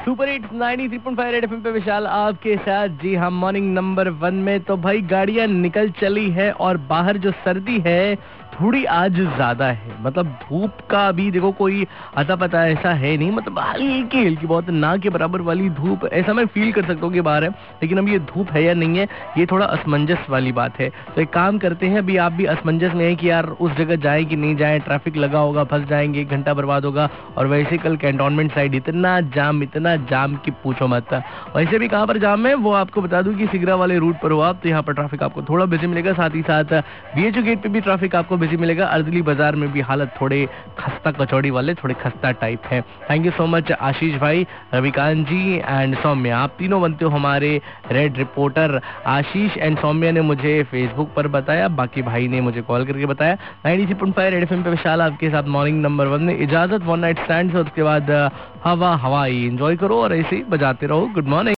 Super hits 93.5 red FM पे विशाल आपके साथ। जी हाँ, मॉर्निंग नंबर 1 में तो भाई गाड़ियां निकल चली है और बाहर जो सर्दी है थोड़ी आज ज्यादा है। मतलब धूप का अभी देखो कोई अता पता ऐसा है नहीं, मतलब हल्की हल्की बहुत ना के बराबर वाली धूप ऐसा मैं फील कर सकता हूँ कि बाहर है, लेकिन अब ये धूप है या नहीं है ये थोड़ा असमंजस वाली बात है। तो एक काम करते हैं, अभी आप भी असमंजस में है कि यार उस जगह जाए कि नहीं जाए, ट्रैफिक लगा होगा, फंस जाएंगे, 1 घंटा बर्बाद होगा। और वैसे कल कैंटोनमेंट साइड इतना जाम कि पूछो मत। वैसे भी कहाँ पर जाम है वो आपको बता दूं कि सिगरा वाले रूट पर हो आप, तो यहाँ पर ट्रैफिक आपको थोड़ा बिजी मिलेगा। साथ ही साथ बीएचयू गेट पे भी ट्रैफिक आपको बिजी मिलेगा। अर्दली बाजार में भी हालत थोड़े खस्ता कचौड़ी वाले, थोड़े खस्ता टाइप है। Thank you so much Ashish भाई, रविकांत जी एंड सौम्या, आप तीनों बनते हो हमारे red reporter. Ashish and Saumya ने मुझे फेसबुक पर बताया, बाकी भाई ने मुझे कॉल करके बताया। 93.5 रेड एफएम पे विशाल आपके साथ मॉर्निंग नंबर 1 में इजाजत, वन नाइट स्टैंड से उसके बाद हवा हवाई एंजॉय करो और ऐसे ही बजाते रहो। Good morning.